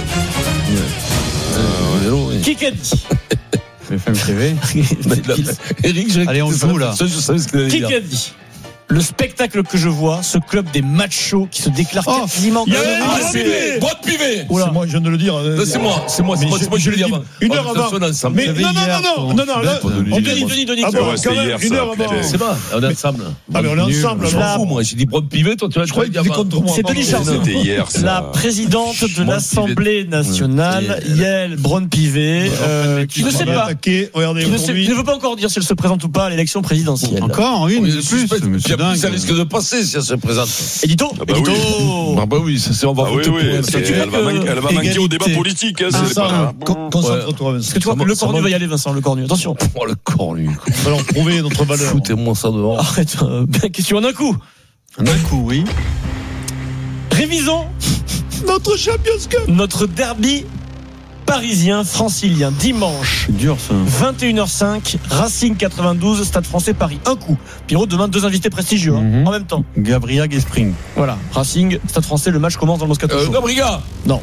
Kikadi. BFM TV. Eric, allez, on joue là. Kikadi. Le spectacle que je vois, ce club des machos qui se déclarent quasiment. Brode Pivet. C'est moi, je viens de le dire. C'est moi, je le dis avant. Une heure avant. Mais non. Denis. Ah bon, quand même, une heure avant. C'est pas, on est ensemble. Ah, mais on est ensemble. Je m'en fous, moi. J'ai dit Brode Pivet, toi, tu vas, je crois que c'est contre moi. C'est Denis Charles. C'était hier, ça. La présidente de l'Assemblée nationale, Yael Braun-Pivet, qui ne sait pas. Qui ne veut pas encore dire si elle se présente ou pas à l'élection présidentielle. Encore une de plus. Ça risque de passer si elle se présente. Édito. Ah bah oui, on va voter pour elle. Elle va manquer au débat politique. Concentre-toi, Vincent. Est-ce que tu vois que le Cornu va y aller, Vincent, le Cornu? Attention. Oh, le Cornu. On va leur prouver notre valeur. Foutez-moi ça dehors. Arrête, question en un coup. En un coup, oui. Révisons notre Champions Cup. Notre derby parisien, francilien, dimanche. C'est dur ça. 21h05, Racing 92, Stade Français Paris. Un coup. Pierrot, demain, deux invités prestigieux, en même temps. Gabriel Gespring. Voilà. Racing, Stade Français, le match commence dans le Moscato Show. Gabriel. Non.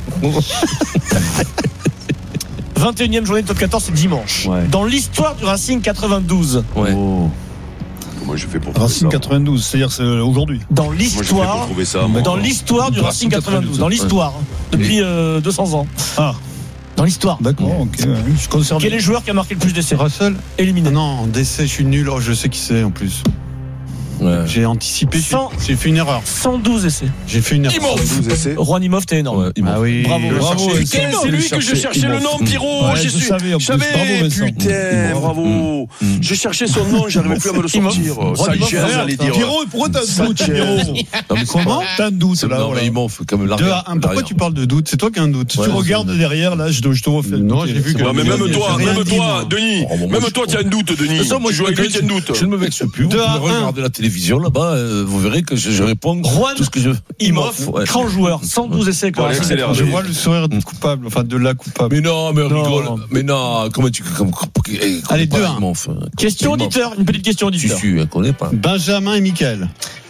21e journée de top 14, c'est dimanche. Ouais. Dans l'histoire du Racing 92. Ouais. Oh. Comment je fais pour Racing 92, c'est-à-dire c'est aujourd'hui. Dans l'histoire, dans l'histoire du Racing 92, dans l'histoire, depuis 200 ans. Ah. Dans l'histoire. D'accord, ok. Je conserve. Quel est le joueur qui a marqué le plus d'essais? Russell. Éliminé. Non, d'essais, je suis nul. Oh, je sais qui c'est en plus. Ouais. J'ai anticipé. J'ai fait une erreur. 112 essais. J'ai fait une erreur. Juan Imhoff, t'es énorme. Ouais, ah oui. Bravo. C'est lui que je cherchais le nom, Pierrot. Ouais, je savais. Putain, bravo. Je cherchais son nom, j'arrivais plus à me le sortir. Sanchez, j'allais dire. Pierrot, pourquoi t'as un doute, Pierrot? Comment? T'as un doute, là. Non, mais Imhoff, comme l'arrière. 2-1. Pourquoi tu parles de doute? C'est toi qui as un doute. Tu regardes derrière, là, je te refais. Non, j'ai vu que. Mais même toi, Denis. Même toi, tu as un doute, Denis. Tu joues avec lui, tu as un doute. Je ne me vexe plus. Vous regardez la télévision là-bas. Vous verrez que je réponds Juan tout ce que je. Imhoff, grand joueur, 112 essais. Je vois le sourire du coupable, enfin de la coupable. Mais non, mais rigole. Mais non, comment tu. Allez, 2-1. Question auditeur, une petite question auditeur. Je ne connais pas. Benjamin et Mickaël.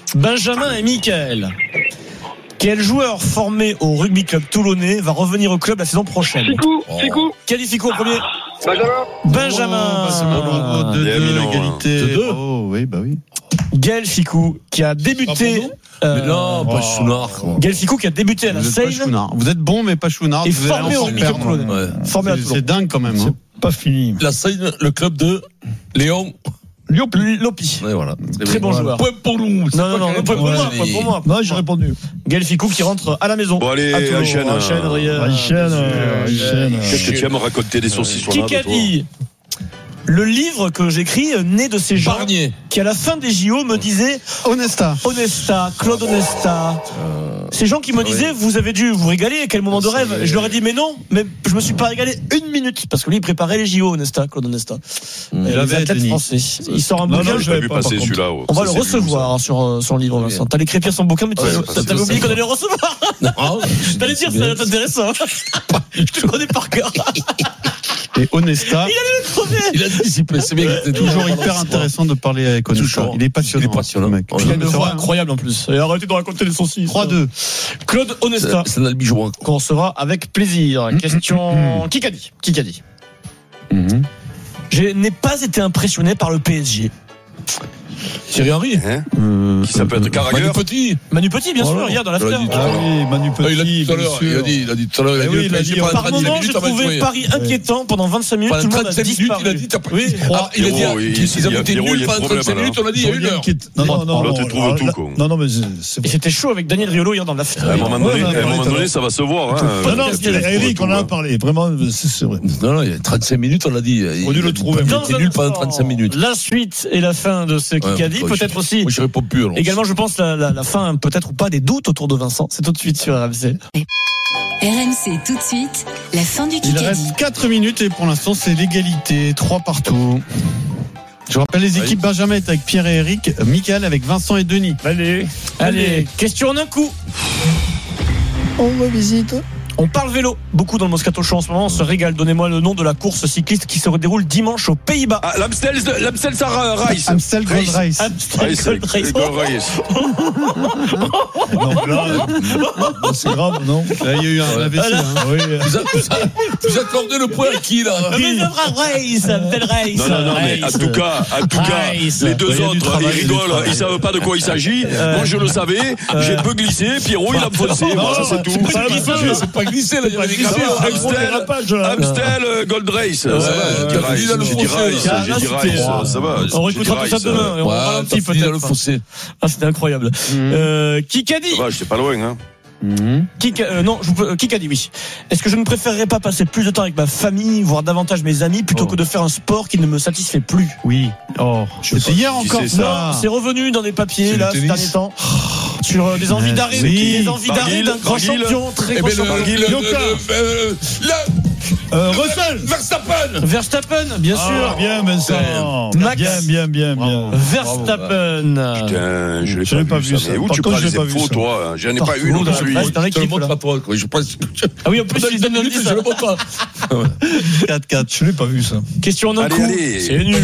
Quel joueur formé au rugby club toulonnais va revenir au club la saison prochaine? Ficou. Quel est Ficou en premier? Benjamin. Égalité. Oh, oui, bah oui. Gaël Ficou qui a débuté. Mais non, pas Chounard. Gaël Ficou qui a débuté à la Seine. Vous êtes bon, mais pas Chounard. Et formé au rugby club toulonnais. C'est dingue quand même. C'est pas fini. La Seine, le club de Léon. Lopi. Ouais, voilà. Très bon joueur. Point pour nous. Non, point pour moi. Non, j'ai répondu. Gaël Ficou qui rentre à la maison. Bon, allez, enchaîne, Adrien. Qu'est-ce que tu aimes raconter des saucissons là? Qui a dit? Le livre que j'écris né de ces gens qui à la fin des JO me disaient Onesta, Claude Onesta. Ces gens qui me disaient vous avez dû vous régaler, quel moment de rêve. Et je leur ai dit mais non, mais je me suis pas régalé une minute parce que lui il préparait les JO, Onesta, Claude Onesta. Les athlètes français. Il sort un bouquin. Je l'avais vu passer celui-là. On va le recevoir sur son livre, Vincent. T'allais écrire son bouquin, mais t'avais oublié qu'on allait le recevoir. T'allais dire ça, c'est intéressant. Je te connais par cœur. et Onesta. Il a anticipé, c'est bien. C'est toujours hyper intéressant de parler avec Onesta. Il est passionnant. Le mec. Il a une voix incroyable en plus. Et arrêtez de raconter les saucisses. 3-2. Claude Onesta. C'est un albigeois. Qu'on recevra avec plaisir. Question. Qui qu'a dit Je n'ai pas été impressionné par le PSG. Thierry Henry, qui ça peut être Carragher. Manu Petit, bien sûr, hier dans l'after. Ah oui, Manu Petit. Il a dit tout à l'heure. Par moment, j'ai trouvé Paris inquiétant pendant 25 minutes. Tout le monde a disparu. Il a dit qu'ils avaient été nuls pendant 35 minutes. On a dit il y a une heure. Non, mais et c'était chaud avec Daniel Riolo hier dans l'after. À un moment donné, ça va se voir. Non, Eric, on en a parlé. Vraiment, c'est vrai. Non, il y a 35 minutes, on l'a dit. On dû le trouver. Il était nul pendant 35 minutes. La suite et la fin de ce qu'il a dit, peut-être aussi. Moi, je réponds plus. Également, je pense la fin, peut-être ou pas, des doutes autour de Vincent. C'est tout de suite sur RMC. RMC, tout de suite, la fin du Kikadi. Il reste 4 minutes et pour l'instant, c'est l'égalité. 3 partout. Je rappelle les équipes. Benjamin est avec Pierre et Eric, Mickaël avec Vincent et Denis. Allez, question en un coup. On revisite. On parle vélo, beaucoup dans le Moscato Show en ce moment, on se régale. Donnez-moi le nom de la course cycliste qui se déroule dimanche aux Pays-Bas. L'Amstel Race. Amstel Gold Race. Amstel Gold Race. Non, là, c'est grave, non? Là, il y a eu un AVC. Vous accordez le point à qui, là? Amstel Race. Non, mais en tout cas, les deux autres, ils rigolent, ils savent pas de quoi il s'agit. Moi, je le savais, j'ai peu glissé, Pierrot, il a foncé. Voilà, c'est tout. C'est pas glissé, là, il y avait des Amstel Gold Race. J'ai dit Race, ça va. On réécoutera tout ça demain et on ralentit peut-être. C'était incroyable. Qui qu'a dit? J'étais pas loin, hein. Qui qu'a dit oui. Est-ce que je ne préférerais pas passer plus de temps avec ma famille, voire davantage mes amis, plutôt que de faire un sport qui ne me satisfait plus? Oui. C'était hier encore ça. C'est revenu dans des papiers là ces derniers temps. Sur des envies d'arrêt, d'un grand champion, très grand champion. Verstappen, bien sûr. Bien, Vincent. Max. Bien. Verstappen. Putain, je l'ai pas vu ça. Mais où tu prends les infos, toi? J'en ai pas eu non plus. Je le montre à toi. Ah oui, en plus, il donne l'indice. Je le montre pas. 4-4. Je l'ai pas vu ça. Question en un coup. C'est nul.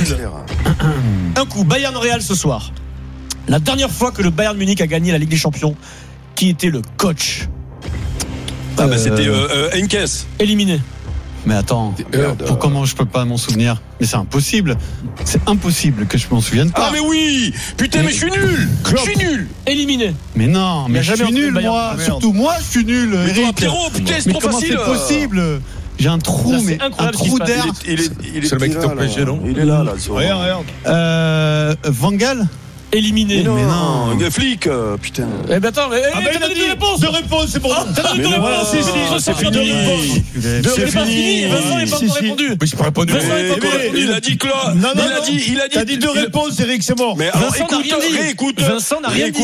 Un coup. Bayern Real ce soir. La dernière fois que le Bayern Munich a gagné la Ligue des Champions, qui était le coach? C'était Henkes. Éliminé. Mais attends, comment je peux pas m'en souvenir? Mais c'est impossible. C'est impossible que je m'en souvienne pas. Ah mais oui. Putain, mais je suis nul. Éliminé. Mais non, mais je suis nul, moi. Surtout moi, je suis nul. Mais toi, Pierrot, putain, c'est trop facile. Comment c'est possible? J'ai un trou, mais un trou d'air. C'est le mec qui t'a empêché, non? Il est là. Regarde. Van Gaal? Éliminé. Mais non, un flic, putain. Eh ben attends, t'as donné deux réponses. Deux réponses, c'est bon. T'as donné deux réponses. C'est fini. C'est fini. Vincent n'est pas encore répondu. Mais j'ai pas répondu. Il a dit Claude. Non. T'as dit deux réponses, Eric, c'est mort. Mais alors, écoute. Vincent n'a rien dit.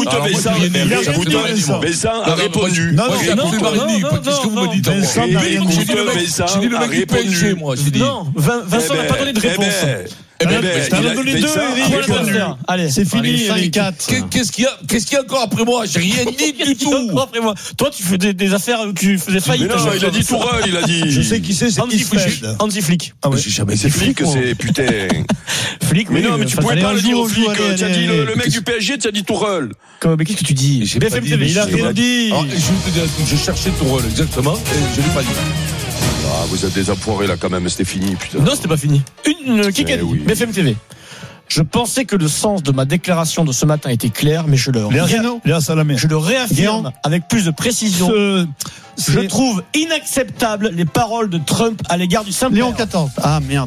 Vincent a répondu. Non, qu'est-ce que vous me dites? J'ai dit le mec du PSG, moi. Non, Vincent n'a pas donné de réponse. T'en as donné deux, Eric. Allez, c'est fini, Eric. Qu'est-ce qu'il y a encore après moi? J'ai rien dit du tout. Après moi. Toi, tu fais des affaires où tu faisais faillite. Mais non, il a dit Tourelle, il a dit. Je sais qui c'est Anti Flick. Ah ouais, j'ai jamais été flic, c'est putain. Flic, mais non, mais tu pouvais pas le dire au flic. Tu as dit le mec du PSG, tu as dit Tourelle. Mais qu'est-ce que tu dis? BFM TV, il a rien dit. Je vais te dire, je cherchais Tourelle, exactement, et je l'ai pas dit. Ah, vous êtes des enfoirés là quand même, c'était fini, putain. Non, c'était pas fini. Qui a dit? BFM TV. Je pensais que le sens de ma déclaration de ce matin était clair, mais je le réaffirme avec plus de précision. Je trouve inacceptable les paroles de Trump à l'égard du Saint-Léon XIV. Ah merde.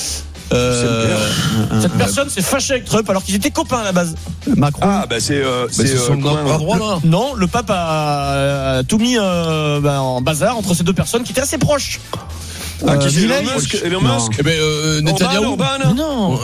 Cette personne s'est fâchée avec Trump alors qu'ils étaient copains à la base. Macron. Ah bah c'est son bras droit là. Non, le pape a tout mis en bazar entre ces deux personnes qui étaient assez proches. Qui c'est Elon Musk? Eh ben Netanyahou. Non.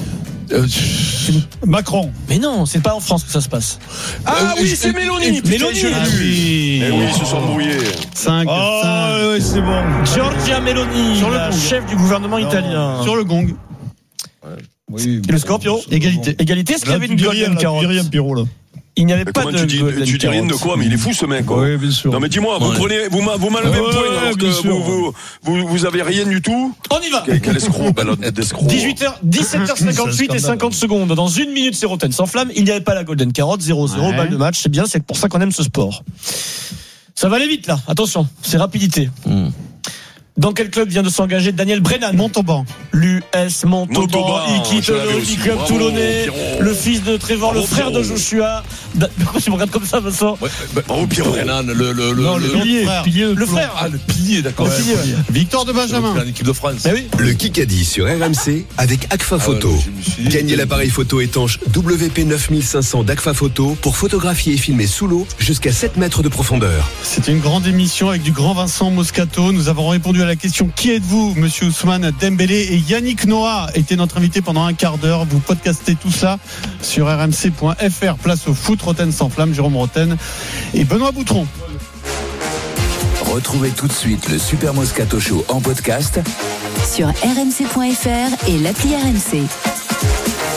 Macron. Mais non, c'est pas en France que ça se passe. Ah oui, c'est Mélanie. Mélanie. Oui, ils se sont brouillés. 5. Oui, c'est bon. Giorgia Meloni, la chef du gouvernement italien. Sur le gong. Oui. Et le score, Pierrot? Égalité. Est-ce qu'il y avait une golden carotte? Pierrot là. Il n'y avait pas de Golden tu dis rien de quoi, mais il est fou ce mec, quoi. Oui, bien sûr. Non, mais dis-moi, vous m'enlevez un point alors que vous avez rien du tout. On y va. Quel escroc, d'escroc. 17h58 et 50 secondes. Dans 1 minute, c'est Roten sans flamme. Il n'y avait pas la Golden Carotte, 0-0, balle de match. C'est bien, c'est pour ça qu'on aime ce sport. Ça va aller vite, là. Attention, c'est rapidité. Dans quel club vient de s'engager Daniel Brennan? Montauban. L'US Montauban. Il quitte le Rugby Club toulonnais. Le fils de Trevor, le frère de Joshua. Pourquoi tu me regardes comme ça, Vincent? Bravo, Pierrot. Brennan, le pilier. Le frère. Ah, le pilier, d'accord. Victor de Benjamin. L'équipe de France. Oui. Le Kikadi sur RMC avec Agfa Photo. Gagnez l'appareil photo étanche WP9500 d'Agfa Photo pour photographier et filmer sous l'eau jusqu'à 7 mètres de profondeur. C'était une grande émission avec du grand Vincent Moscato. Nous avons répondu à la question qui êtes-vous, monsieur Ousmane Dembélé, et Yannick Noah était notre invité pendant un quart d'heure. Vous podcastez tout ça sur rmc.fr. Place au foot. Roten sans flamme, Jérôme Roten et Benoît Boutron. Retrouvez tout de suite le Super Moscato Show en podcast sur rmc.fr et l'appli RMC.